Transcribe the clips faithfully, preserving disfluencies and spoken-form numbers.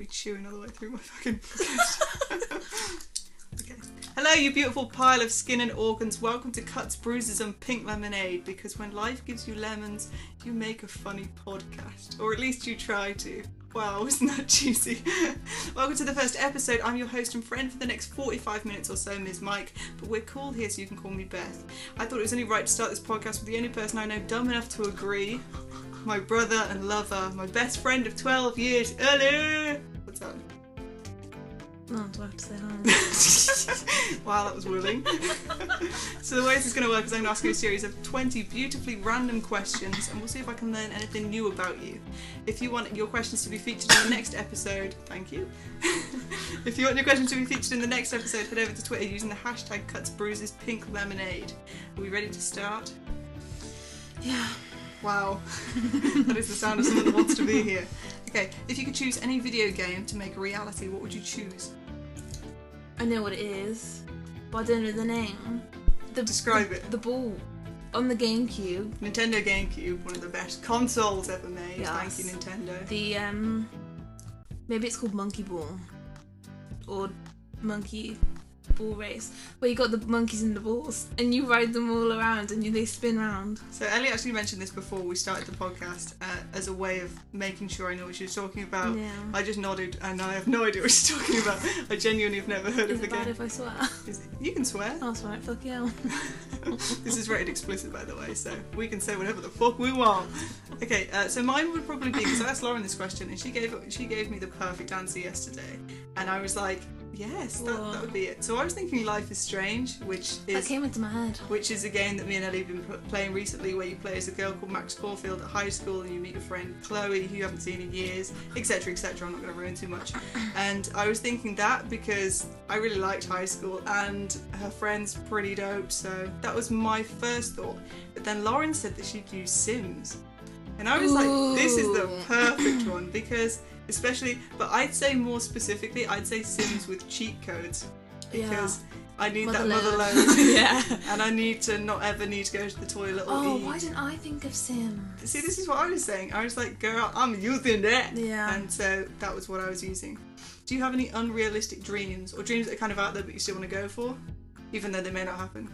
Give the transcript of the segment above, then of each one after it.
chewing all the way through my fucking podcast. Okay. Hello, you beautiful pile of skin and organs. Welcome to Cuts, Bruises and Pink Lemonade, because when life gives you lemons, you make a funny podcast. Or at least you try to. Wow, isn't that juicy? Welcome to the first episode. I'm your host and friend for the next forty-five minutes or so, Miz Mike, but we're cool here so you can call me Beth. I thought it was only right to start this podcast with the only person I know dumb enough to agree. My brother and lover, my best friend of twelve years, Ellie! What's that? No, do I have to say hi? Wow, that was willing. So the way this is going to work is I'm going to ask you a series of twenty beautifully random questions, and we'll see if I can learn anything new about you. If you want your questions to be featured in the next episode, thank you. If you want your questions to be featured in the next episode, head over to Twitter using the hashtag CutsBruisesPinkLemonade. Are we ready to start? Yeah. Wow. That is the sound of someone that wants to be here. Okay, if you could choose any video game to make a reality, what would you choose? I know what it is, but I don't know the name. The, Describe the, it. The ball on the GameCube. Nintendo GameCube, one of the best consoles ever made. Yes. Thank you, Nintendo. The, um... maybe it's called Monkey Ball. Or Monkey Ball Race. Where you got the monkeys and the balls, and you ride them all around, and you, they spin round. So Ellie actually mentioned this before we started the podcast uh, as a way of making sure I know what she was talking about. Yeah. I just nodded, and I have no idea what she's talking about. I genuinely have never heard Is of the it bad game. if I swear? Is it, you can swear. I'll swear it, fuck yeah. This is rated explicit, by the way, so we can say whatever the fuck we want. Okay, uh, so mine would probably be, because I asked Lauren this question, and she gave she gave me the perfect answer yesterday, and I was like, yes, that, that would be it. So I was thinking Life is Strange, which is That came into my head. which is a game that me and Ellie have been p- playing recently, where you play as a girl called Max Caulfield at high school, and you meet a friend Chloe who you haven't seen in years, etc, etc. I'm not going to ruin too much. And I was thinking that because I really liked high school, and her friend's pretty dope, so that was my first thought. But then Lauren said that she'd use Sims, and I was Ooh. like, this is the perfect one, because especially, but I'd say more specifically, I'd say Sims with cheat codes, because Yeah. I need Mother that mother load. load. Yeah. And I need to not ever need to go to the toilet or Oh, eat. why didn't I think of Sims? See, this is what I was saying. I was like, girl, I'm using that. Yeah. And so that was what I was using. Do you have any unrealistic dreams, or dreams that are kind of out there but you still want to go for, even though they may not happen?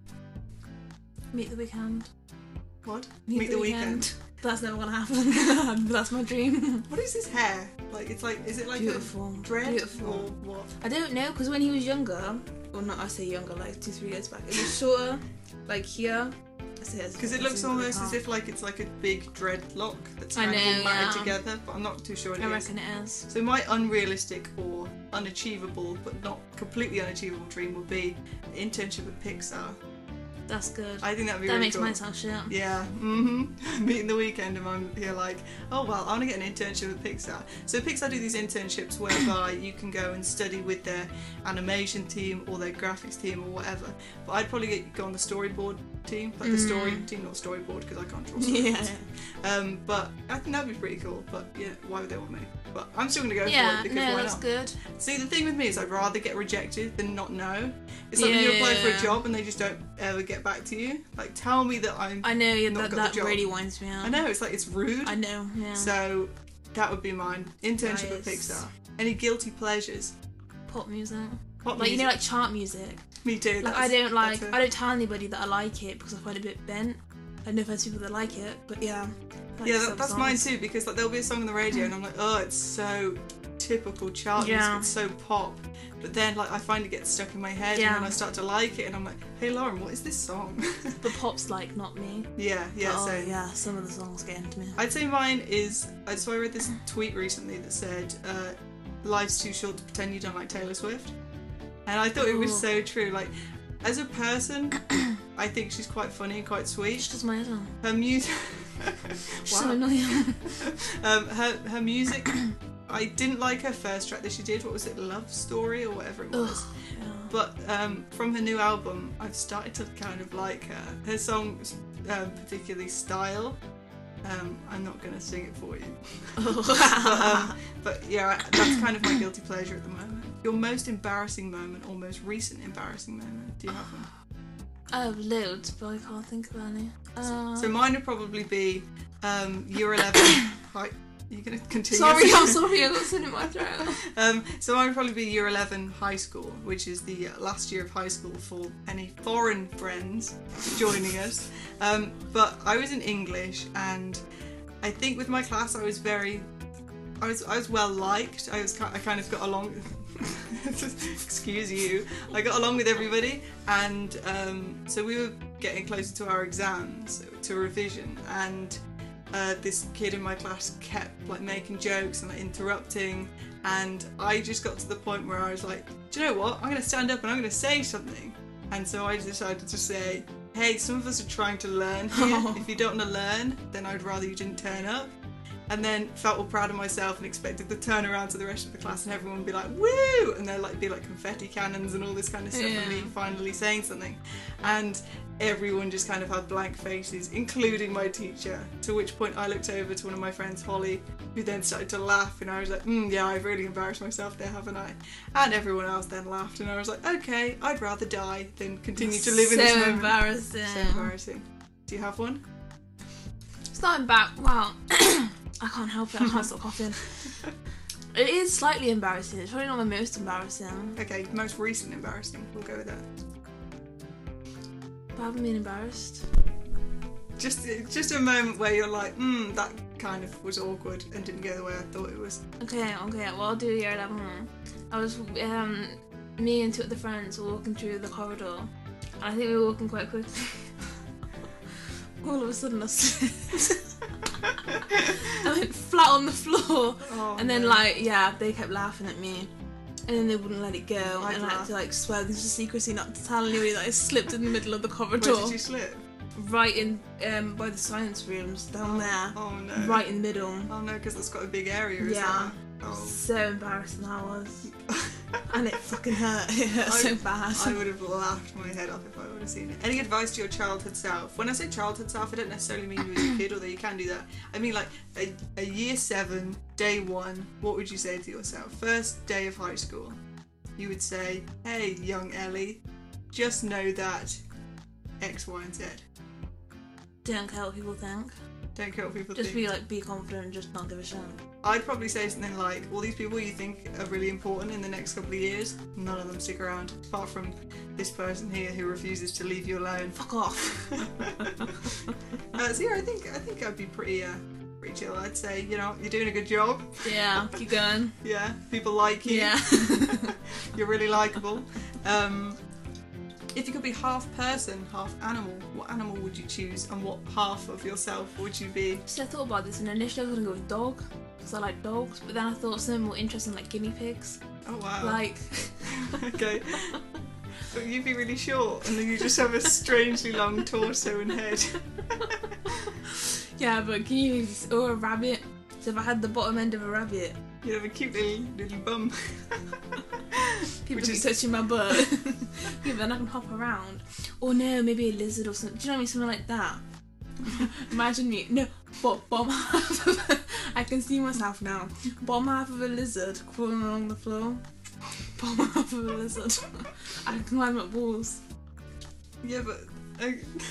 Meet the Weekend. What? Meet, Meet the, the weekend. Weekend. That's never gonna happen. That's my dream. What is his hair? Like, it's like, is it like Beautiful. a dread Beautiful. or what? I don't know, because when he was younger, well, not I say younger, like two, three years back, it was shorter, like here. Because it looks almost as if like it's like a big dreadlock that's I kind of all know, matted yeah. together, but I'm not too sure what it I is. reckon it is. So my unrealistic or unachievable, but not completely unachievable dream would be an internship at Pixar. That's good. I think that'd be that really makes cool. mine sound shit. Yeah, mm-hmm. Meeting the Weekend, and I'm here like, oh well, I want to get an internship at Pixar. So Pixar do these internships whereby you can go and study with their animation team or their graphics team or whatever. But I'd probably get, go on the storyboard team, like the story team, not storyboard, because I can't draw storyboards. Yeah. Um, but I think that'd be pretty cool. But yeah, why would they want me? But I'm still gonna go for Yeah, it because no, why that's not? good. See, the thing with me is I'd rather get rejected than not know. It's like Yeah, when you apply yeah, for a yeah. job and they just don't ever get back to you. Like, tell me that I'm. I know, yeah, Not that, got that the job. really winds me out. I know, it's like it's rude. I know, yeah. So that would be mine. Internship at Nice. Pixar. Any guilty pleasures? Pop music. What Like, music? you know, like chart music. Me too. Like, that's- I don't like, that's a- I don't tell anybody that I like it because I find it a bit bent. I know there's people that like it, but yeah. I like Yeah, some that, that's mine songs. too, because like there'll be a song on the radio and I'm like, oh, it's so typical chart Yeah. music, it's so pop. But then like I find it gets stuck in my head Yeah. and then I start to like it and I'm like, hey Lauren, what is this song? The pop's like, not me. yeah, yeah, But, oh, so yeah, some of the songs get into me. I'd say mine is, I so I read this tweet recently that said, uh, life's too short to pretend you don't like Taylor Swift. And I thought it was Ooh. so true. Like, as a person, I think she's quite funny and quite She sweet. does my head on. Her music... She's so annoying. um, her, her music, I didn't like her first track that she did. What was it? Love Story or whatever it was. Ugh, yeah. But um, from her new album, I've started to kind of like her. Her songs, um, particularly Style. Um, I'm not going to sing it for you. but, um, but yeah, that's kind of my guilty pleasure at the moment. Your most embarrassing moment or most recent embarrassing moment? Do you have one? I have loads, but I can't think of any. Uh, So mine would probably be um, year eleven. Hi. You're going to continue. Sorry, I'm sorry, I got something in my throat. um, so I'd probably be year eleven high school, which is the last year of high school for any foreign friends joining us. Um, but I was in English, and I think with my class I was very, I was I was well liked. I was I kind of got along. Excuse you. I got along with everybody, and um, so we were getting closer to our exams, to revision, and uh, this kid in my class kept like making jokes and like interrupting, and I just got to the point where I was like, do you know what? I'm going to stand up and I'm going to say something. And so I decided to say, hey, some of us are trying to learn here. If you don't want to learn, then I'd rather you didn't turn up. And then felt all proud of myself and expected to turn around to the rest of the class and everyone would be like, woo! And there'd like be like confetti cannons and all this kind of stuff, yeah. and me finally saying something. And everyone just kind of had blank faces, including my teacher. To which point I looked over to one of my friends, Holly, who then started to laugh, and I was like, mm, yeah, I've really embarrassed myself there, haven't I? And everyone else then laughed, and I was like, okay, I'd rather die than continue to live so in this moment. embarrassing. So embarrassing. Do you have one? Starting back, wow. I can't help it, I can't stop coughing. It is slightly embarrassing. It's probably not my most embarrassing. Okay, most recent embarrassing. We'll go with that. But I haven't been embarrassed. Just just a moment where you're like, hmm, that kind of was awkward and didn't go the way I thought it was. Okay, okay, well I'll do year eleven. I was, um, me and two other friends were walking through the corridor. And I think we were walking quite quickly. All of a sudden I slipped. I went flat on the floor, Oh, and then no. like yeah, they kept laughing at me, and then they wouldn't let it go, I'd and I had laugh. to like swear this was secrecy not to tell anybody that I slipped in the middle of the corridor, Where did you slip? right in um by the science rooms down there, Oh no. right in the middle. Oh no, because that's got a big area, is Yeah. that? Oh. So embarrassing that was, and it fucking hurt. It hurt I- so bad. I would have laughed my head off if I would have seen it. Any advice to your childhood self? When I say childhood self, I don't necessarily mean you as a kid, although you can do that. I mean like a, a year seven, day one, what would you say to yourself? First day of high school. You would say, hey, young Ellie, just know that X, Y, and Z. Don't care what people think. Don't care what people Just think. be like, be confident, just not give a shit. I'd probably say something like, all these people you think are really important in the next couple of years, none of them stick around, apart from this person here who refuses to leave you alone. Fuck off. uh, so yeah, I think I think I'd be pretty uh, pretty chill. I'd say, you know, you're doing a good job. Yeah, keep going. Yeah, people like you. Yeah. You're really likable. Um, if you could be half person, half animal, what animal would you choose, and what half of yourself would you be? So I thought about this, and initially I was gonna go with dog, because I like dogs, but then I thought something more interesting like guinea pigs. Oh wow. Like, Okay. But you'd be really short, and then you just have a strangely long torso and head. yeah, but guinea pigs, or a rabbit. So if I had the bottom end of a rabbit, You'd have a cute little little bum. people Which keep is- touching my butt. Yeah, then I can hop around. Or no, maybe a lizard or something. Do you know what I mean? Something like that. Imagine me. No, but bottom half of I can see myself now. Bottom half of a lizard crawling along the floor. Bottom half of a lizard. I can climb up walls. Yeah, but uh,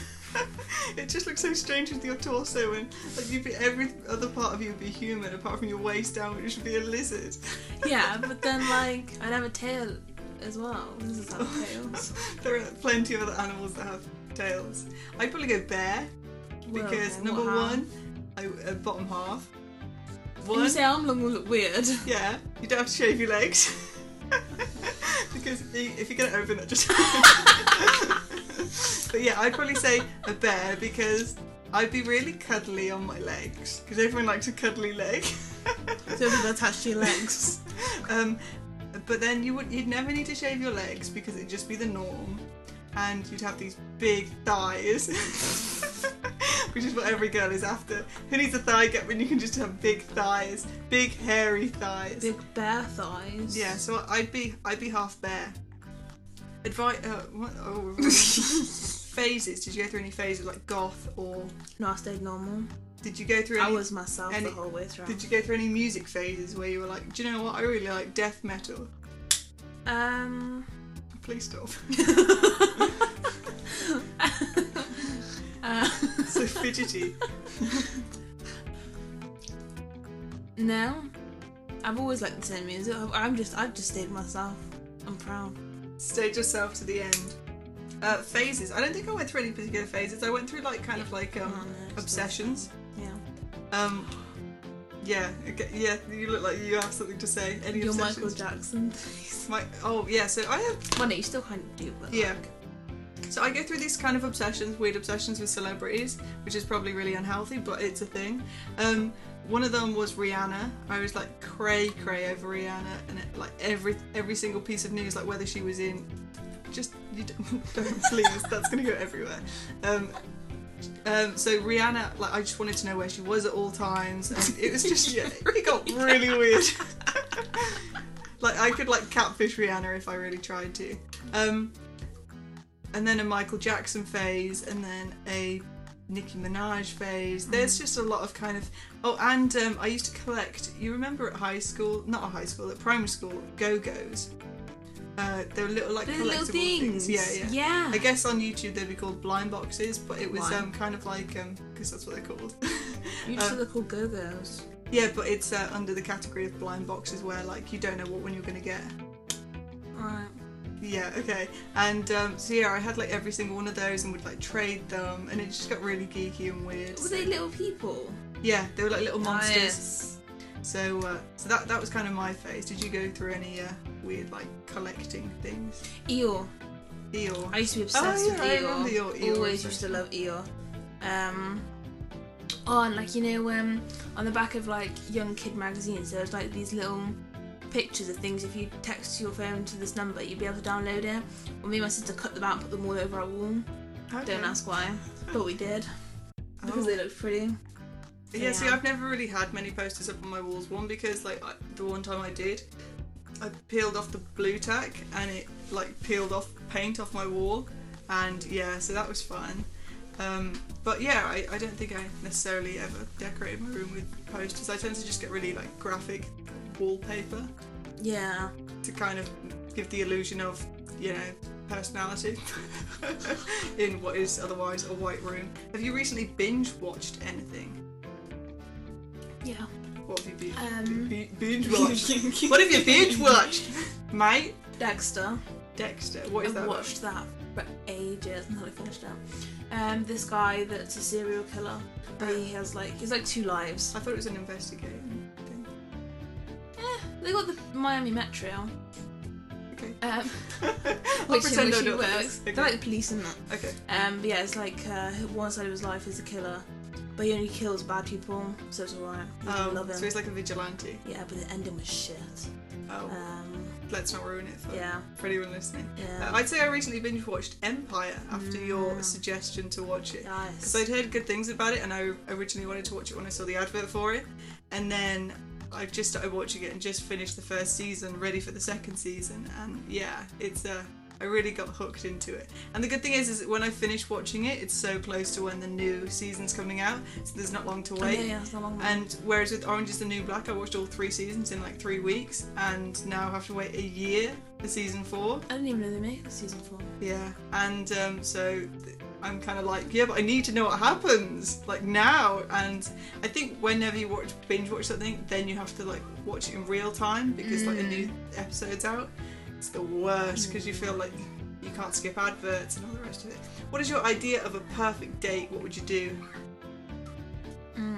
it just looks so strange with your torso, and like you'd be every other part of you would be human apart from your waist down, which would be a lizard. Yeah, but then like I'd have a tail as well. Lizards have tails. There are plenty of other animals that have tails. I'd probably go bear because Well, okay, number what one, I, uh, bottom half. When you One, say arm long will look weird. yeah, you don't have to shave your legs. Because if you're gonna open it, just. But yeah, I'd probably say a bear because I'd be really cuddly on my legs because everyone likes a cuddly leg. So people attached to your legs. um, but then you would you'd never need to shave your legs because it'd just be the norm, and you'd have these big thighs, which is what every girl is after. Who needs a thigh gap when you can just have big thighs, big hairy thighs? Big bear thighs. Yeah, so I'd be I'd be half bear. Advice. Uh, what? Oh, phases. Did you go through any phases like goth, or No, I stayed normal. did you go through? Any, I was myself any- the whole way through. Did you go through any music phases where you were like, do you know what? I really like death metal. Um. Please stop. uh, So fidgety. No. I've always liked the same music. I'm just, I've just stayed myself. I'm proud. Stayed yourself to the end. Uh, phases. I don't think I went through any particular phases. I went through like kind of like um, Oh, no, obsessions. Yeah. Um, yeah, okay, yeah. You look like you have something to say. Any You're obsessions? Michael Jackson, please. My, oh yeah. So I have. Well, no, you still kind of do, but Yeah. like, So I go through these kind of obsessions, weird obsessions with celebrities, which is probably really unhealthy, but it's a thing. Um, one of them was Rihanna. I was like cray cray over Rihanna, and it, like every every single piece of news, like whether she was in, just you don't, don't please, that's gonna go everywhere. Um, um, so Rihanna, like I just wanted to know where she was at all times, and it was just yeah, it got really weird. Like I could like catfish Rihanna if I really tried to. Um, and then a Michael Jackson phase, and then a Nicki Minaj phase. There's just a lot of kind of oh, and um, I used to collect. You remember at high school, not at high school, at primary school, Go-Go's. Uh, they were little like the collectible little things. Yeah, yeah. Yeah. I guess on YouTube they'd be called blind boxes, but it was Why? um kind of like um because that's what they're called. You just Um, said they're called Go-Go's. yeah, but it's uh, under the category of blind boxes where like you don't know what one you're gonna get. Alright. Yeah, okay. And um, so yeah, I had like every single one of those and would like trade them, and it just got really geeky and weird. Were so- they little people? Yeah, they were like little monsters. Nice. So uh, so that that was kind of my phase. Did you go through any uh, weird like collecting things? Eeyore. Eeyore. I used to be obsessed Oh, yeah, with I Eeyore. remember your Eeyore Always used to love Eeyore. Um, oh, and like you know, um, on the back of like Young Kid magazines, there was like these little pictures of things. If you text your phone to this number, you'd be able to download it. Well, me and my sister cut them out, and put them all over our wall. Okay. Don't ask why, but we did because Oh. they looked pretty. Yeah, see, Yeah. I've never really had many posters up on my walls. One, because like I, the one time I did, I peeled off the blue tack and it like peeled off paint off my wall, and yeah, so that was fun. Um, but yeah, I, I don't think I necessarily ever decorated my room with posters. I tend to just get really like graphic wallpaper Yeah. to kind of give the illusion of, you know, personality in what is otherwise a white room. Have you recently binge watched anything? Yeah. What have you been, Um, be- binge watched? What have you binge watched, mate? Dexter. Dexter. What is I've that? about? watched that for ages until I finished it. Um, this guy that's a serial killer, but he has like he's like two lives. I thought it was an investigating thing. Eh, they got the Miami Metro, Okay. um, I'll which in pretend which I he know what it works. is. They're Okay. like the police in that. Okay. Um, but yeah, it's like uh, one side of his life is a killer, but he only kills bad people, so it's alright. We Oh, love him. so he's like a vigilante. Yeah, but the ending was shit. Oh, Um, let's not ruin it for, yeah, for anyone listening. yeah. Uh, I'd say I recently binge watched Empire after your Mm. suggestion to watch it. Nice. Because I'd heard good things about it, and I originally wanted to watch it when I saw the advert for it, and then I've just started watching it and just finished the first season, ready for the second season, and yeah, it's uh, I really got hooked into it. And the good thing is, is that when I finish watching it, it's so close to when the new season's coming out, so there's not long to Oh, wait. yeah, yeah, it's not long. And whereas with Orange is the New Black, I watched all three seasons in like three weeks, and now I have to wait a year for season four. I didn't even know they made season four. Yeah, and um, so th- I'm kind of like, yeah, but I need to know what happens, like now. And I think whenever you watch binge watch something, then you have to like watch it in real time because like a new episode's out. It's the worst because you feel like you can't skip adverts and all the rest of it. What is your idea of a perfect date? What would you do? Mm.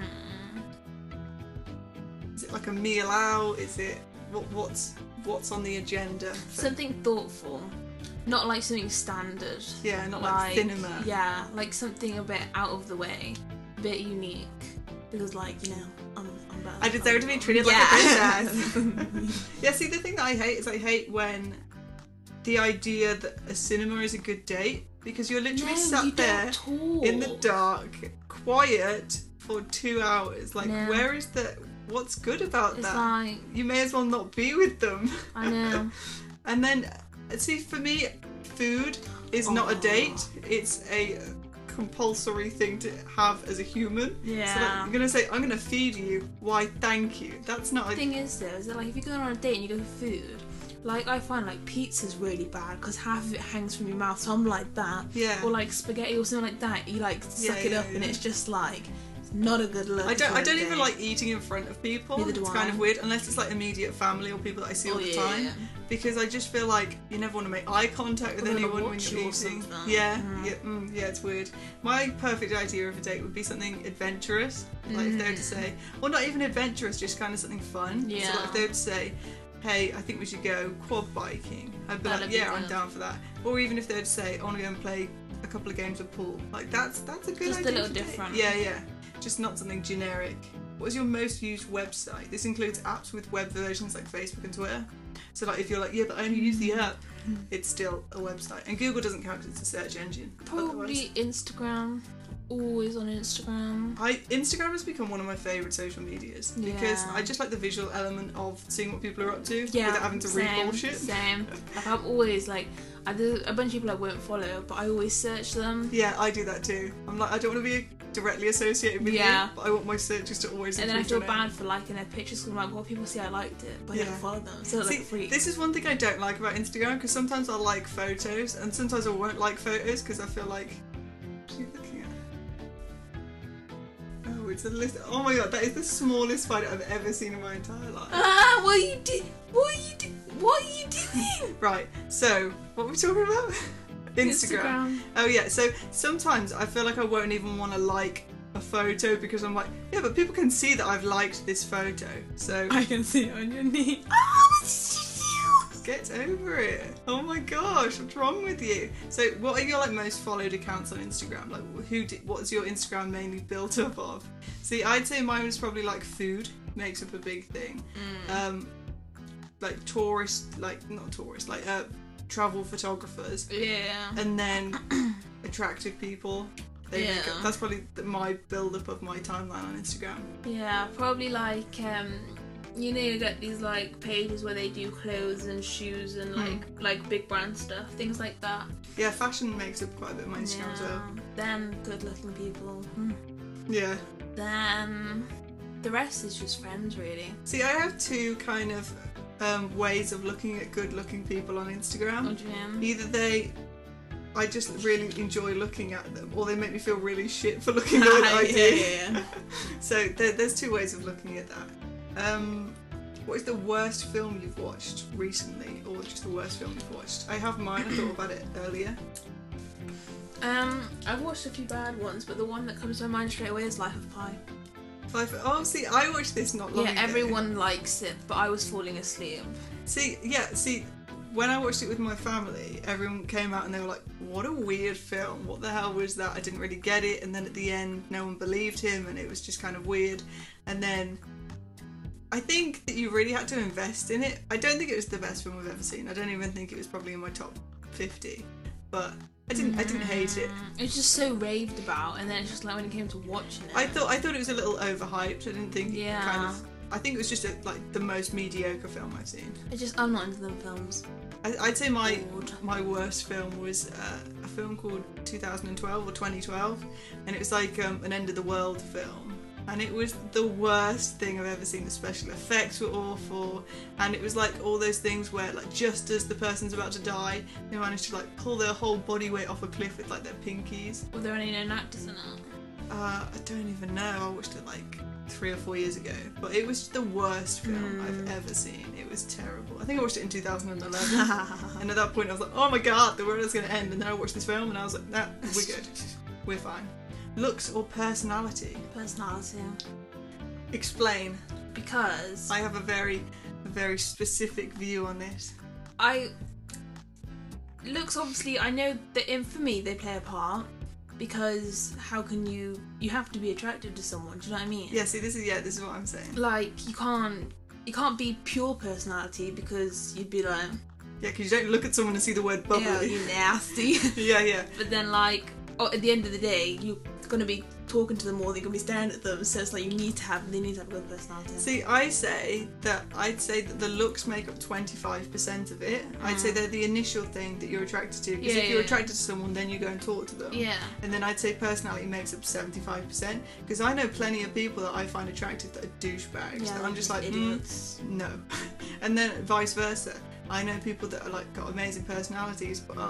Is it like a meal out? Is it what, what's what's on the agenda? for- Something thoughtful, not like something standard. yeah, not like, cinema. Yeah, like something a bit out of the way, a bit unique, because like you know, I'm, I'm better. I than deserve to be other treated people. like a Yeah. princess. Yeah, see, the thing that I hate is I hate when the idea that a cinema is a good date, because you're literally No, sat you there don't talk. in the dark, quiet for two hours. Like, No. where is the what's good about It's that? like You may as well not be with them. I know. And then, see, for me, food is not a Aw. date. It's a compulsory thing to have as a human. So like, Yeah. I'm gonna say, I'm gonna feed you. Why, thank you. That's not The a thing is though, is that like if you're going on a date and you go for food, like I find like pizza's really bad because half of it hangs from your mouth, so I'm like that. yeah. Or like spaghetti or something like that, you like suck Yeah, it yeah, up and yeah. it's just like it's not a good look. I don't. I don't for a even date. like eating in front of people. Neither do it's I. kind of weird, unless it's like immediate family or people that I see all Oh, the yeah, time. yeah. Because I just feel like you never want to make eye contact with Or they'll anyone when watch you're you or eating. something. Yeah, Mm. yeah, mm, yeah. It's weird. My perfect idea of a date would be something adventurous, like if they were to Mm. say, or not even adventurous, just kind of something fun. Yeah. So like if they were to say, "Hey, I think we should go quad biking," I'd be That'd like, be "Yeah, I'm good. down for that." Or even if they were to say, "I want to go and play a couple of games of pool," like that's that's a good Just a idea. little for date. different. Yeah, yeah. Just not something generic. What is your most used website? This includes apps with web versions like Facebook and Twitter. So like if you're like, yeah, but I only use the app, it's still a website. And Google doesn't count because it's a search engine. Probably Instagram. Always on Instagram. I Instagram has become one of my favourite social medias because Yeah. I just like the visual element of seeing what people are up to Yeah, without having to read same, bullshit. Same. Like I've always like, I do a bunch of people I won't follow, but I always search them. Yeah, I do that too. I'm like, I don't want to be directly associated with Yeah. you, but I want my searches to always. And then I include feel your name. bad for liking their pictures because I'm like, well, people see I liked it, but I Yeah. don't follow them. So it's See, like free. this is one thing I don't like about Instagram because sometimes I'll like photos and sometimes I won't like photos because I feel like. What are you looking at? Oh, it's a list. Oh my god, that is the smallest spider I've ever seen in my entire life. Ah, what are you do? What are you do? What are you doing? Right, so what were we talking about? Instagram. Oh yeah, so sometimes I feel like I won't even want to like a photo because I'm like, yeah, but people can see that I've liked this photo. So I can see it on your knee. get over it. Oh my gosh, what's wrong with you? So what are your like most followed accounts on Instagram? Like who did, what's your Instagram mainly built up of? See, I'd say mine was probably like food makes up a big thing. Mm. Um like tourist, like not tourist, like uh travel photographers. Yeah. And then attractive people. They Yeah. make up, that's probably the, my build up of my timeline on Instagram. Yeah, probably like um you know you get these like pages where they do clothes and shoes and like like big brand stuff, things like that. Yeah, fashion makes up quite a bit of my Instagram as well. Then good looking people. Hmm. Yeah. Then the rest is just friends really. See, I have two kind of um, ways of looking at good looking people on Instagram. What do you mean? Either they, I just really enjoy looking at them, or they make me feel really shit for looking the way that I do. yeah, yeah, yeah. So there, there's two ways of looking at that. Um, what is the worst film you've watched recently, or just the worst film you've watched? I have mine. I thought about it earlier. Um, I've watched a few bad ones, but the one that comes to my mind straight away is Life of Pi. Five. Oh, see, I watched this not long Yeah, ago. everyone likes it, but I was falling asleep. See, yeah, see, when I watched it with my family, everyone came out and they were like, "What a weird film! What the hell was that? I didn't really get it." And then at the end, no one believed him, and it was just kind of weird. And then I think that you really had to invest in it. I don't think it was the best film I've ever seen. I don't even think it was probably in my top fifty. But I didn't. I didn't hate it. Mm, It's just so raved about, and then it's just like when it came to watching it. I thought. I thought it was a little overhyped. I didn't think. Yeah. It kind of. I think it was just a, like the most mediocre film I've seen. I just I'm not into them films. I, I'd say my Bored. my worst film was uh, a film called two thousand twelve or twenty twelve, and it was like um, an end of the world film, and it was the worst thing I've ever seen. The special effects were awful, and it was like all those things where like just as the person's about to die, they managed to like pull their whole body weight off a cliff with like their pinkies. Were there any known actors in it? Uh, I don't even know. I watched it like three or four years ago, but it was the worst film Mm. I've ever seen. It was terrible. I think I watched it in two thousand eleven, and at that point I was like, "Oh my god, the world is going to end." And then I watched this film, and I was like, "Nah, we're good, we're fine." Looks or personality? Personality. Explain. Because I have a very, a very specific view on this. I looks obviously I know that in for me they play a part because how can you you have to be attracted to someone, do you know what I mean? Yeah. See, this is yeah, this is what I'm saying. Like you can't you can't be pure personality because you'd be like, Yeah, because you don't look at someone and see the word yeah, bubbly. you nasty. Yeah, yeah. But then like oh, at the end of the day you're gonna be talking to them more, they're gonna be staring at them, so it's like you need to have they need to have a good personality. See, I say that I'd say that the looks make up twenty-five percent of it. I'd say they're the initial thing that you're attracted to. Because Yeah, if you're yeah. attracted to someone, then you go and talk to them. Yeah. And then I'd say personality makes up seventy-five percent. Because I know plenty of people that I find attractive that are douchebags. Yeah, that I'm just like, mm, idiots. no. And then vice versa. I know people that are like got amazing personalities but are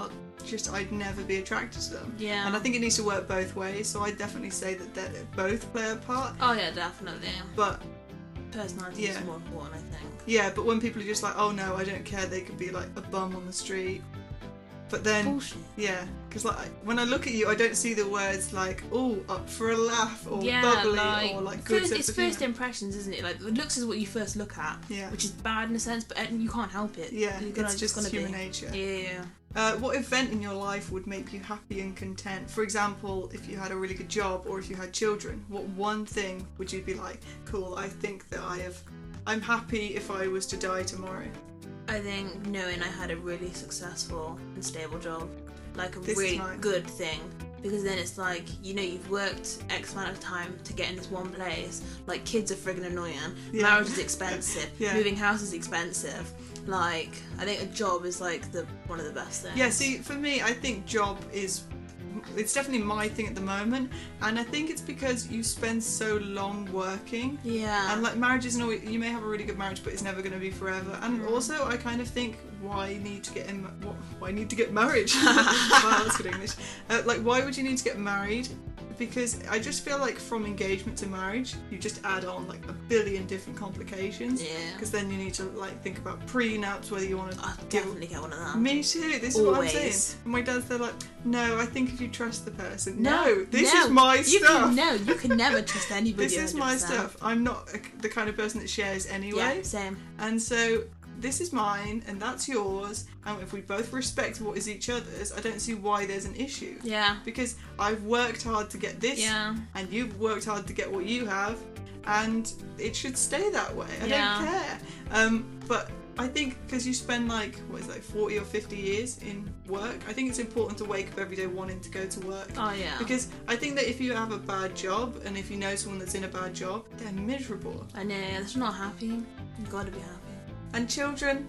just I'd never be attracted to them. Yeah. And I think it needs to work both ways. So I definitely say that they both play a part. Oh yeah, definitely. But personality yeah. is more important, I think. Yeah, but when people are just like, oh no, I don't care, they could be like a bum on the street. But then, bullshit. Yeah, because like when I look at you, I don't see the words like, oh, up for a laugh, or Yeah, bubbly, like, or like good first, sense it's of first humour. impressions, isn't it? Like, looks is what you first look at, Yeah. which is bad in a sense, but uh, you can't help it. Yeah, You're gonna, it's just gonna human be. nature. Yeah. Uh, what event in your life would make you happy and content? For example, if you had a really good job or if you had children, what one thing would you be like, cool, I think that I have, I'm happy if I was to die tomorrow? I think knowing I had a really successful and stable job, like a This is really mine. good thing, because then it's like, you know, you've worked X amount of time to get in this one place. Like, kids are friggin' annoying. Yeah. Marriage is expensive. Yeah. Moving house is expensive. Like, I think a job is like the one of the best things. Yeah, see, for me, I think job is, it's definitely my thing at the moment, and I think it's because you spend so long working. Yeah. And like marriage isn't always, you may have a really good marriage, but it's never going to be forever. And Mm. also, I kind of think, why need to get in? What, why need to get married? Wow, that's good English. Uh, like, why would you need to get married? Because I just feel like from engagement to marriage, you just add on like a billion different complications. Yeah. Because then you need to like think about prenups, whether you want to. I'll definitely get one of them. Me too. This is what I'm Always. saying. And my dad's there like, no, I think if you trust the person. No, No, this no, is my you stuff. Can, no, you can never trust anybody. This is my one hundred percent. stuff. I'm not a, the kind of person that shares anyway. Yeah, same. And so this is mine and that's yours. And if we both respect what is each other's, I don't see why there's an issue. Yeah. Because I've worked hard to get this, Yeah. and you've worked hard to get what you have, and it should stay that way. I Yeah. don't care. Um, but I think because you spend like, what is it, like forty or fifty years in work, I think it's important to wake up every day wanting to go to work. Oh yeah. Because I think that if you have a bad job, and if you know someone that's in a bad job, they're miserable. I know, they're not happy. You've got to be happy. And children,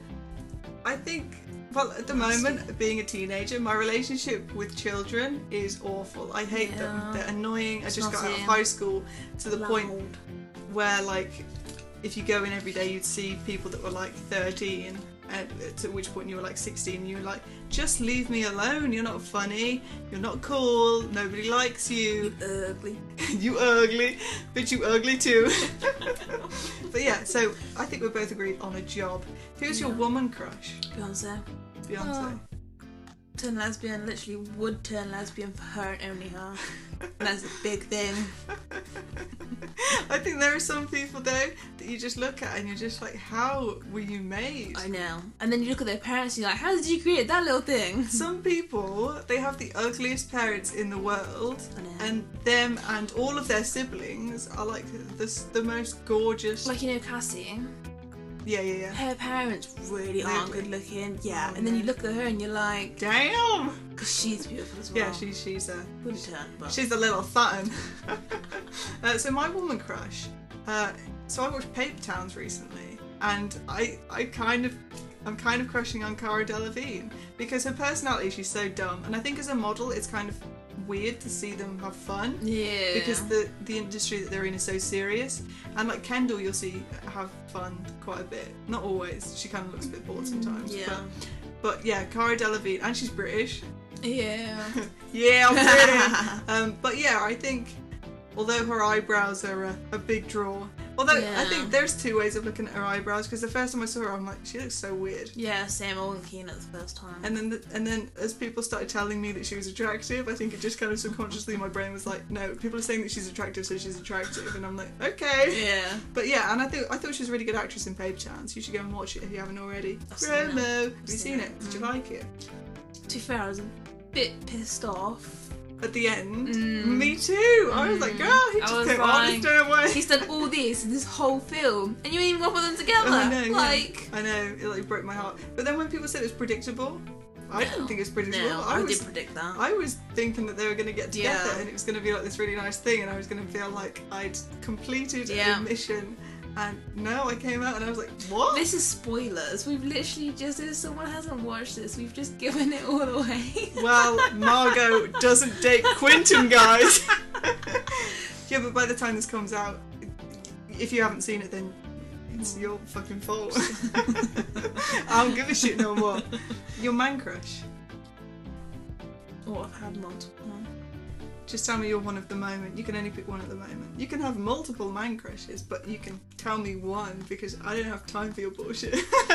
I think, well, at the Nasty. moment, being a teenager, my relationship with children is awful. I hate them. Yeah. They're annoying. I just got out of Snotty. high school to the point Loud. where, like, if you go in every day, you'd see people that were like thirteen, and at which point you were like sixteen, and you were like, just leave me alone. You're not funny. You're not cool. Nobody likes you. Ugly. You ugly. Bitch, you ugly too. But yeah, so I think we're both agreed on a job. Who's your Yeah. woman crush? Beyonce. Beyonce. Turn lesbian, literally would turn lesbian for her and only her. That's a big thing. I think there are some people though that you just look at and you're just like, how were you made? I know. And then you look at their parents and you're like, how did you create that little thing? Some people, they have the ugliest parents in the world, I know. and them and all of their siblings are like the, the most gorgeous. Like, you know, Cassie, yeah, yeah, yeah. her parents really aren't Really? good looking. Yeah. Oh, And then you no. look at her and you're like, Damn. because she's beautiful as well. Yeah, she's she's a Wouldn't turn, but. she's a little fun. uh, so my woman crush. Uh, so I watched Paper Towns recently, and I I kind of. I'm kind of crushing on Cara Delevingne because her personality, she's so dumb, and I think as a model it's kind of weird to see them have fun. Yeah. Because the the industry that they're in is so serious, and like Kendall, you'll see have fun quite a bit. Not always. She kind of looks a bit bored sometimes. Yeah. But, but yeah, Cara Delevingne, and she's British. Yeah. Yeah, I'm British. um, but yeah, I think although her eyebrows are a, a big draw. Although I Yeah. think there's two ways of looking at her eyebrows, because the first time I saw her, I'm like, she looks so weird. Yeah, same. I wasn't keen at the first time. And then, the, and then, as people started telling me that she was attractive, I think it just kind of subconsciously, my brain was like, no, people are saying that she's attractive, so she's attractive, and I'm like, okay. Yeah. But yeah, and I think I thought she was a really good actress in Paper Towns. You should go and watch it if you haven't already. I've seen it. Promo. Have you seen seen it. it? Did you Mm. like it? To be fair, I was a bit pissed off. At the end, Mm. me too. I was like, Mm. girl, he I just was came on like- his damn way. He's done all this in this whole film, and you ain't even gonna put them together. I know, yeah. like, I know, it like broke my heart. But then when people said it was predictable, I didn't think it was predictable. no, I I, was did predict that. I was thinking that they were going to get together Yeah. and it was going to be like this really nice thing, and I was going to feel like I'd completed Yeah. a mission. And no, I came out and I was like, what? This is spoilers. We've literally just, if someone hasn't watched this, we've just given it all away. Well, Margot doesn't date Quentin, guys. Yeah, but by the time this comes out, if you haven't seen it, then it's your fucking fault. I don't give a shit no more. Your man crush. Or I've had multiple. Just tell me you're one of the moment. You can only pick one at the moment. You can have multiple man crushes, but you can tell me one because I don't have time for your bullshit.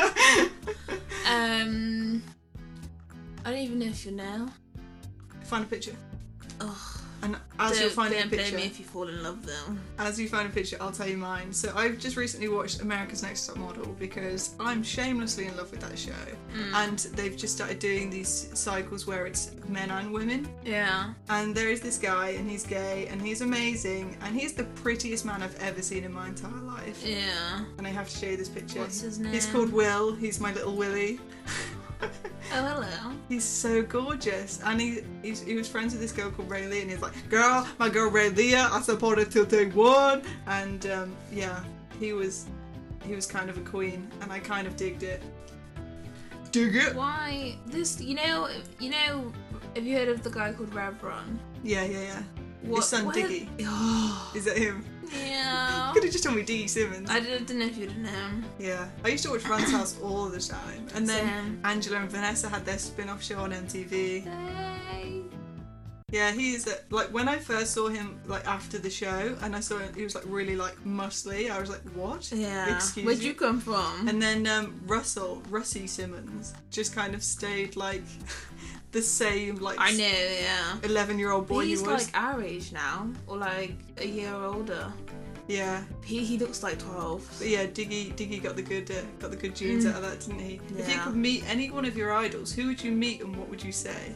um, I don't even know if you know. Find a picture. Ugh. And as don't, you're finding don't a picture, blame me if you fall in love though. As you find a picture, I'll tell you mine. So I've just recently watched America's Next Top Model because I'm shamelessly in love with that show. Mm. And they've just started doing these cycles where it's men and women. Yeah. And there is this guy, and he's gay, and he's amazing, and he's the prettiest man I've ever seen in my entire life. Yeah. And I have to show you this picture. What's his name? He's called Will. He's my little Willie. Oh, hello. He's so gorgeous, and he he's, he was friends with this girl called Ray Lee, and he's like, girl, my girl Ray Leah, I supported till day one, and um, yeah, he was he was kind of a queen, and I kind of digged it. Dig it? Why this? You know, you know. Have you heard of the guy called Rev Run? Yeah, yeah, yeah. What, His son what Diggy. Have... Is that him? Yeah. You could have just told me Diggy Simmons. I didn't know if you didn't know him. Yeah, I used to watch Fran's House all the time, and then Same. Angela and Vanessa had their spin-off show on M T V. Hey. Yeah, he's uh, like when I first saw him like after the show, and I saw him, he was like really like muscly. I was like, what? Yeah. Excuse Where'd you? you come from? And then um, Russell, Russie Simmons, just kind of stayed like the same like I know, yeah. eleven-year-old boy He's he was. like our age now, or like a year older. Yeah, He he looks like twelve. but yeah, Diggy Diggy got the good uh, got the good genes Mm. out of that, didn't he? If you Yeah. could meet any one of your idols, who would you meet and what would you say?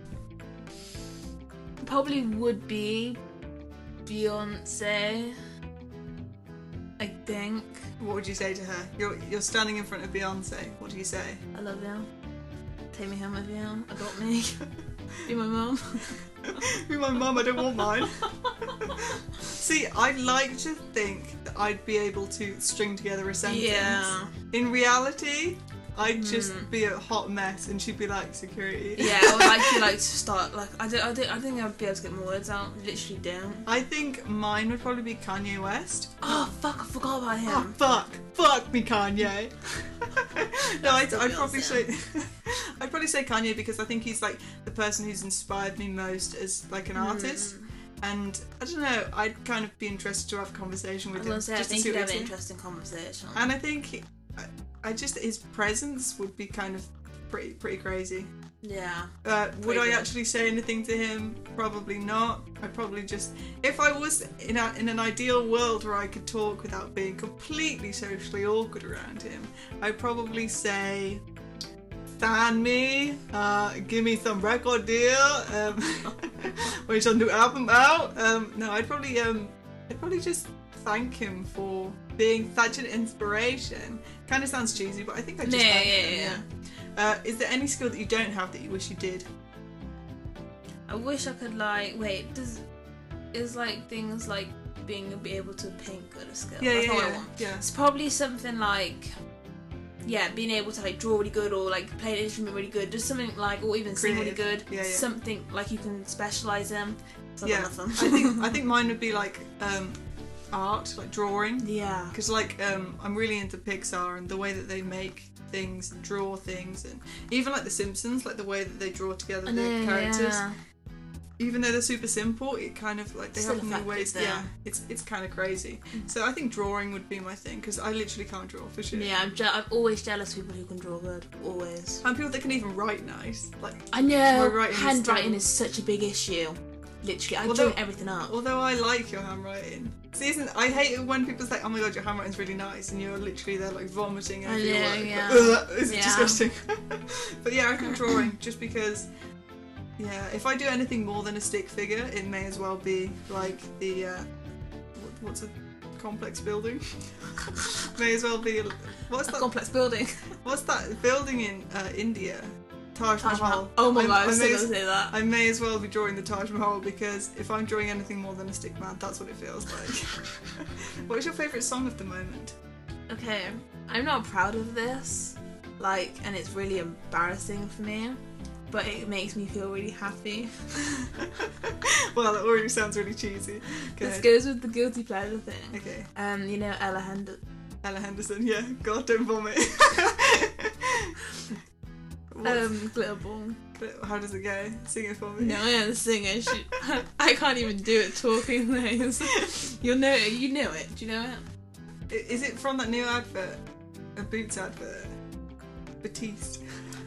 Probably would be Beyonce. I think. What would you say to her? You're you're standing in front of Beyonce. What do you say? I love you. Take me home with you. Adopt me. Be my mum. Be my mum, I don't want mine. See, I'd like to think that I'd be able to string together a sentence. Yeah. In reality, I'd just Mm. be a hot mess and she'd be like, security. Yeah, I would like to like to start like I don't I don't I think I'd be able to get my words out. Literally don't. I think mine would probably be Kanye West. Oh fuck! I forgot about him. Oh, fuck. Fuck me, Kanye. No, I'd, the I'd real probably say... Sam. I'd probably say Kanye because I think he's like the person who's inspired me most as like an artist. Mm. And I don't know, I'd kind of be interested to have a conversation I with was him. gonna say I just to think see you'd what have he'd an say. interesting conversation. And I think he, I, I just his presence would be kind of pretty pretty crazy. Yeah. Uh, would Pretty I good. actually say anything to him? Probably not. I'd probably just, if I was in a, in an ideal world where I could talk without being completely socially awkward around him, I'd probably say, "Sign me, uh, give me some record deal, um, when's your new album out?" Um, no, I'd probably um, I'd probably just thank him for being such an inspiration. Kind of sounds cheesy, but I think I just Yeah, thank yeah, him. yeah. Uh, is there any skill that you don't have that you wish you did? I wish I could like wait. Does is like things like being be able to paint good a skill? Yeah, That's yeah, not what I yeah. want. yeah. It's probably something like yeah, being able to like draw really good or like play an instrument really good. Just something like or even sing really good. Creative. Yeah, yeah. Something like you can specialize in. So Yeah, nothing. I think I think mine would be like um, art, like drawing, yeah. because like um, I'm really into Pixar and the way that they make things and draw things, and even like The Simpsons, like the way that they draw together I the know, characters. yeah. Even though they're super simple, it kind of like they Still have new effective ways. there. Yeah, it's it's kind of crazy. So I think drawing would be my thing because I literally can't draw for shit. Yeah, I'm, je- I'm always jealous of people who can draw good. Always. And people that can even write nice, like. I know. My writing is Handwriting terrible. is such a big issue. Literally, I Although- drew everything up. Although I like your handwriting. See, isn't I hate it when people say, "Oh my god, your handwriting's really nice," and you're literally there like vomiting I over your know, work. yeah. Like, ugh, it's Yeah. disgusting. But yeah, I think drawing just because. Yeah, if I do anything more than a stick figure, it may as well be like the uh, what, what's a complex building? May as well be what's A that? complex building. What's that building in uh, India? Taj, Taj Mahal. Mahal. Oh my I- god, I I was may still as- gonna say that. I may as well be drawing the Taj Mahal because if I'm drawing anything more than a stick man, that's what it feels like. What is your favourite song of the moment? Okay, I'm not proud of this, like, and it's really embarrassing for me, but it makes me feel really happy. Well, that already sounds really cheesy. Go This ahead. goes with the guilty pleasure thing. Okay. Um, you know Ella Henderson. Ella Henderson, yeah. God, don't vomit. What's Um, Glitterball. But how does it go? Sing it for me. No, I am the singer. She, I can't even do it talking things. You'll know it. You know it. Do you know it? I- Is it from that new advert? A Boots advert? Batiste.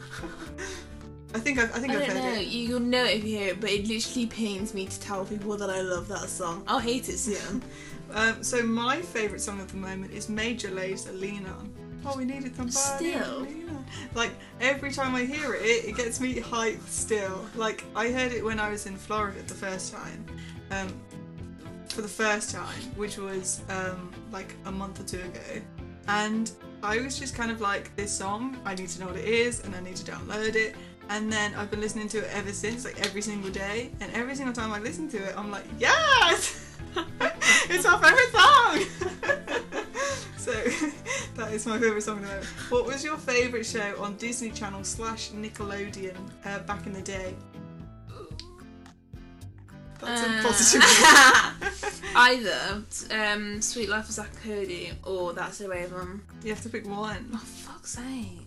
I think I've, I think I I've don't heard know. it. You'll know it if you hear it, but it literally pains me to tell people that I love that song. I'll hate it soon. Um, so my favourite song at the moment is Major Lay's Lean On. Oh, we needed somebody. Still? Lean On. Like, every time I hear it, it gets me hyped still. Like, I heard it when I was in Florida the first time. Um, for the first time, which was um, like a month or two ago. And I was just kind of like, this song, I need to know what it is, and I need to download it. And then I've been listening to it ever since, like every single day. And every single time I listen to it, I'm like, yes! It's our favourite song! So, that is my favourite song at the moment. What was your favourite show on Disney Channel slash Nickelodeon uh, back in the day? That's Uh, a positive one. Either um, Sweet Life of Zack and Cody or That's the Raven. You have to pick one. Oh, fuck's sake.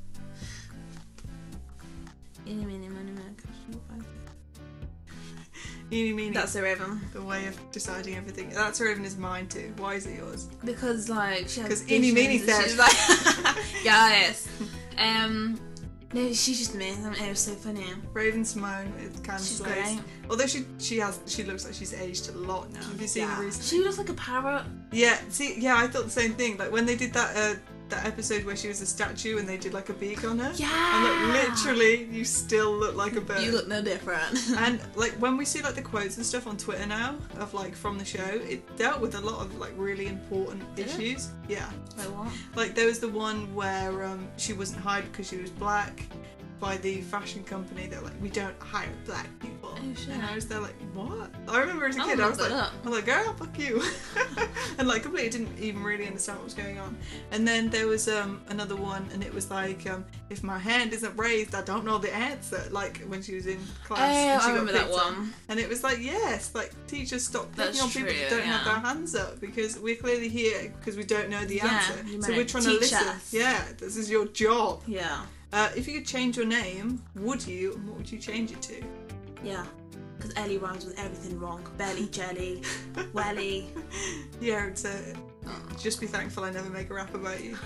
Eeny, meeny, miny, moe, Eeny meeny. That's the Raven. The way of deciding everything. That's Raven is mine too. Why is it yours? Because, like, she has 'Cause Eeny, meeny, visions and she's like, yes. Um, no, she's just amazing. It was so funny. Raven Simone with Candace She's Lace. great. Although she she has she looks like she's aged a lot now. Have you seen her Yeah. recently? She looks like a parrot. Yeah. See, yeah, I thought the same thing. Like when they did that uh, that episode where she was a statue and they did like a beak on her. Yeah. And like literally, you still look like a bird. You look no different. And like when we see like the quotes and stuff on Twitter now of like from the show, it dealt with a lot of like really important Did it? issues. Yeah. Like what? Like there was the one where um, she wasn't hired because she was black by the fashion company. They're like, we don't hire black people. Oh, shit. And I was there like, what? I remember as a I'll kid, I look was that like, up. I'm like, girl, fuck you. And like completely didn't even really understand what was going on. And then there was um, another one, and it was like, um, if my hand isn't raised, I don't know the answer. Like when she was in class. Oh, and she I got remember that picked on. one. And it was like, yes, like teachers stop picking That's on people true, that don't have yeah. their hands up because we're clearly here because we don't know the Yeah, answer. you So meant we're trying to teach listen. us. Yeah, this is your job. Yeah. Uh, if you could change your name, would you? And what would you change it to? Yeah. Because Ellie rhymes with everything wrong. Belly, jelly, welly. Yeah, it's uh, Oh. just be thankful I never make a rap about you.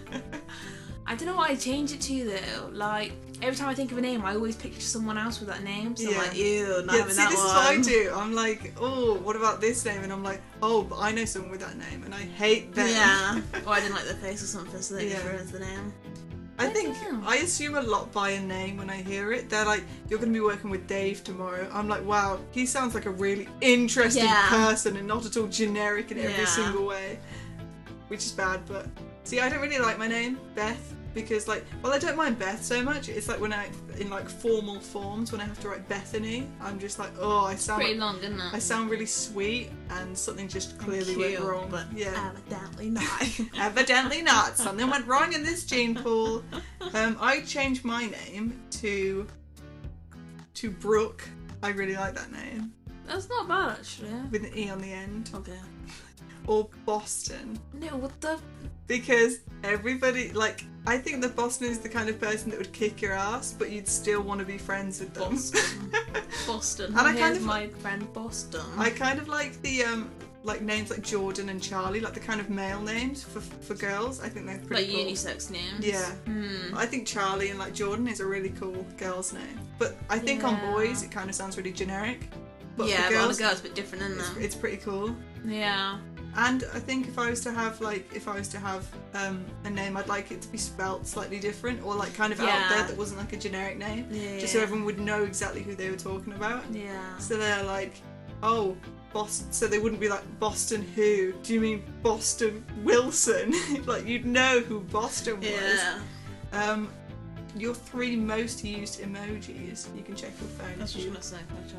I don't know what I change it to though. Like every time I think of a name, I always picture someone else with that name. So Yeah. I'm like, ew, not Yeah, having see, that this one. is what I do. I'm like, oh, what about this name? And I'm like, oh, but I know someone with that name, and I hate them. Yeah. Or I didn't like their face or something, so they Yeah. just ruins the name. I I think don't know. I assume a lot by a name when I hear it. They're like, you're going to be working with Dave tomorrow. I'm like, wow, he sounds like a really interesting Yeah. person and not at all generic in every Yeah. single way. Which is bad, but see, I don't really like my name, Beth, because like, well, I don't mind Beth so much. It's like when I, in like formal forms, when I have to write Bethany, I'm just like, oh, I sound Pretty like, long, isn't it? I sound really sweet, and something just clearly Cute, went wrong. but yeah. evidently not. Evidently not. Something went wrong in this gene pool. Um, I changed my name to to Brooke. I really like that name That's not bad actually. with an e on the end. Okay. Or Boston, No, what the? because everybody like I think that Boston is the kind of person that would kick your ass, but you'd still want to be friends with them. Boston. Boston. And I Here's kind of- my friend Boston. I kind of like the um like names like Jordan and Charlie, like the kind of male names for for girls. I think they're pretty like cool. unisex names. Yeah. Hmm. I think Charlie and like Jordan is a really cool girl's name. But I think on Yeah. boys it kind of sounds really generic. But yeah, for but on girls, the girls, a bit different, isn't it's, it? it's pretty cool. Yeah. And I think if I was to have like if I was to have um, a name, I'd like it to be spelt slightly different or like kind of out Yeah. there that wasn't like a generic name, Yeah. just so everyone would know exactly who they were talking about. Yeah. So they're like, oh, Boston. So they wouldn't be like Boston who? Do you mean Boston Wilson? Like you'd know who Boston was. Yeah. Um, your three most used emojis. You can check your phone. That's if what you- I'm gonna say. Watch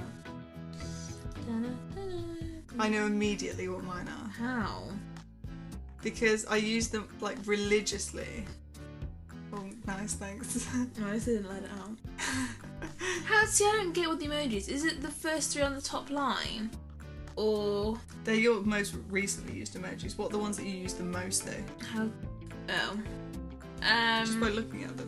I know immediately what mine are How? because I use them like religiously. Oh, nice, thanks. No, I didn't let it out. How? See, I don't get with the emojis. Is it the first three on the top line, or They're your most recently used emojis. What are the ones that you use the most though? how? Oh. Just by Um. looking at them.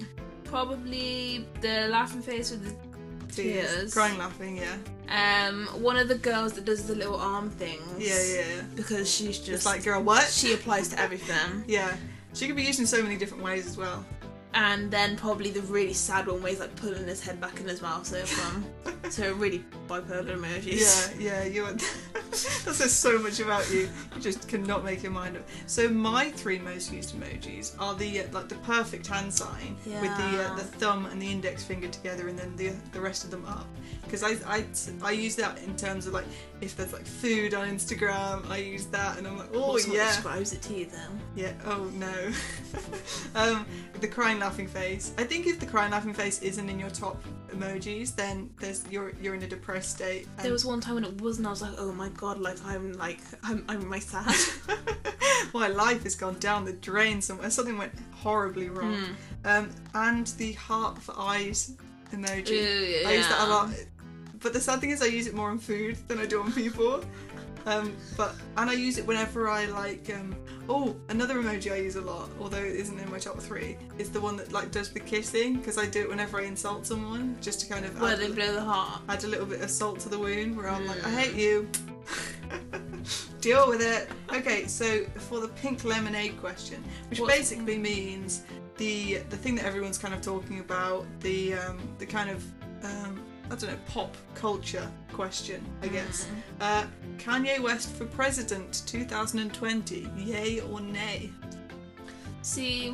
probably the laughing face with the tears. Crying, laughing, yeah. Um, one of the girls that does the little arm things. Yeah, yeah. Because she's just It's like, girl, what? She applies to everything. Yeah. She could be used in so many different ways as well. And then probably the really sad one where he's like pulling his head back in his mouth. So um, so really bipolar emojis. Yeah, yeah, you are. That says so much about you. You just cannot make your mind up. So my three most used emojis are the uh, like the perfect hand sign Yeah. with the uh, the thumb and the index finger together, and then the the rest of them up. Because I, I I use that in terms of like if there's like food on Instagram, I use that, and I'm like, oh What's what yeah, describes it to you then? yeah. Oh no. um, the crying laughing face. I think if the crying laughing face isn't in your top emojis, then there's you're you're in a depressed state. And There was one time when it wasn't. I was like, oh my god, like I'm like I'm I'm my sad. my life has gone down the drain somewhere. Something went horribly wrong. Mm. Um, and the heart for eyes emoji. Ooh, I use that a yeah. lot. But the sad thing is I use it more on food than I do on people. Um, but and I use it whenever I like um oh another emoji I use a lot, although it isn't in my top three, is the one that like does the kissing, because I do it whenever I insult someone, just to kind of Where add, they blow the heart. add a little bit of salt to the wound, where I'm like, I Mm. hate you. Deal with it. Okay, so for the pink lemonade question, which What's- basically means the the thing that everyone's kind of talking about, the um, the kind of um, I don't know, pop culture question, I guess. Uh, Kanye West for president two thousand twenty, yay or nay? See,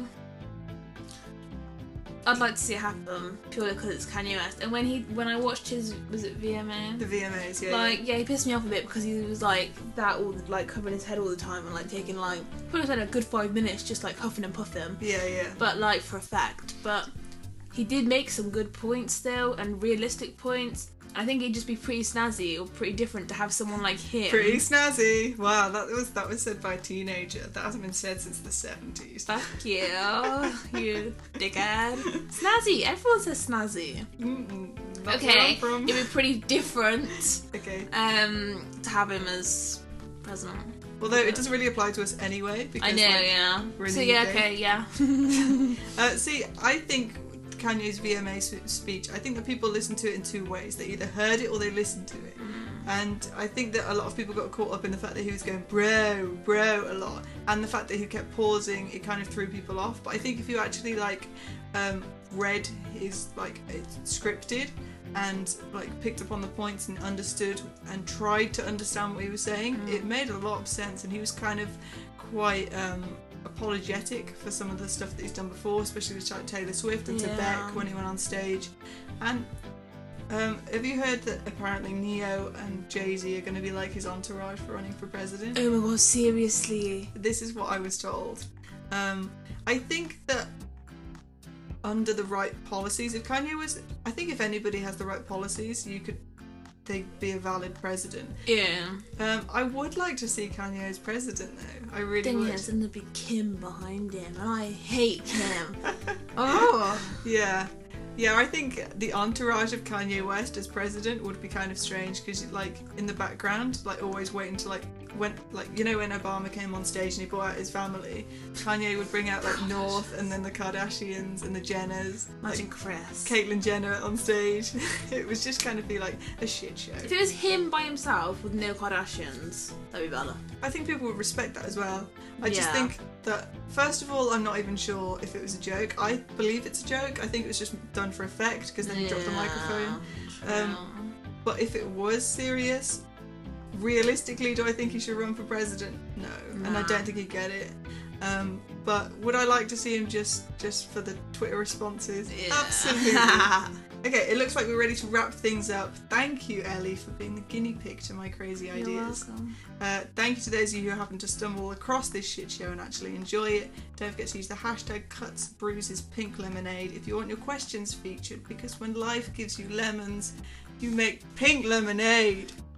I'd like to see it happen purely because it's Kanye West. And when he, when I watched his, was it V M A? The V M As, yeah. Like, yeah, he pissed me off a bit because he was like that, all like covering his head all the time and like taking like probably had a good five minutes just like huffing and puffing. yeah, yeah, yeah. But like for a fact, but he did make some good points still and realistic points. I think it'd just be pretty snazzy or pretty different to have someone like him. Pretty snazzy. Wow, that was that was said by a teenager. That hasn't been said since the seventies. Fuck you, you dickhead. Snazzy. Everyone says snazzy. Mm-mm, not where Okay, I'm from. it'd be pretty different Okay. um, to have him as president. Although it doesn't really apply to us anyway, because I know, like, yeah. we're in So the yeah, U K. okay, yeah. Uh, see, I think Kanye's V M A s- speech, I think that people listen to it in two ways. They either heard it or they listened to it. And I think that a lot of people got caught up in the fact that he was going bro, bro a lot. And the fact that he kept pausing, it kind of threw people off. But I think if you actually like um, read his, like, it's scripted and like picked up on the points and understood and tried to understand what he was saying, Mm. it made a lot of sense. And he was kind of quite um, apologetic for some of the stuff that he's done before, especially with like Taylor Swift and to Yeah. Beck when he went on stage. And um, have you heard that apparently Neo and Jay-Z are going to be like his entourage for running for president? Oh my god, seriously. This is what I was told. Um, I think that under the right policies, if Kanye was, I think if anybody has the right policies, you could, they'd be a valid president. Yeah. Um, I would like to see Kanye as president though. I really Thing would. is, and there'd be Kim behind him, and I hate Kim. Oh. Yeah. Yeah, I think the entourage of Kanye West as president would be kind of strange because, like, in the background, like, always waiting to, like, when, like, you know, when Obama came on stage and he brought out his family, Kanye would bring out, like, North and then the Kardashians and the Jenners, Imagine like, Chris. Caitlyn Jenner on stage. It was just kind of be like a shit show. If it was him by himself with no Kardashians, that'd be better. I think people would respect that as well. I just Yeah. think that, first of all, I'm not even sure if it was a joke. I believe it's a joke. I think it was just done for effect because then he dropped the microphone. Um, But if it was serious, realistically, do I think he should run for president? No, and I Nah. don't think he'd get it. Um, but would I like to see him just just for the Twitter responses? Yeah. Absolutely. Okay, it looks like we're ready to wrap things up. Thank you, Ellie, for being the guinea pig to my crazy You're ideas. welcome. Uh, thank you to those of you who happen to stumble across this shit show and actually enjoy it. Don't forget to use the hashtag Cuts Bruises Pink Lemonade if you want your questions featured, because when life gives you lemons, you make pink lemonade.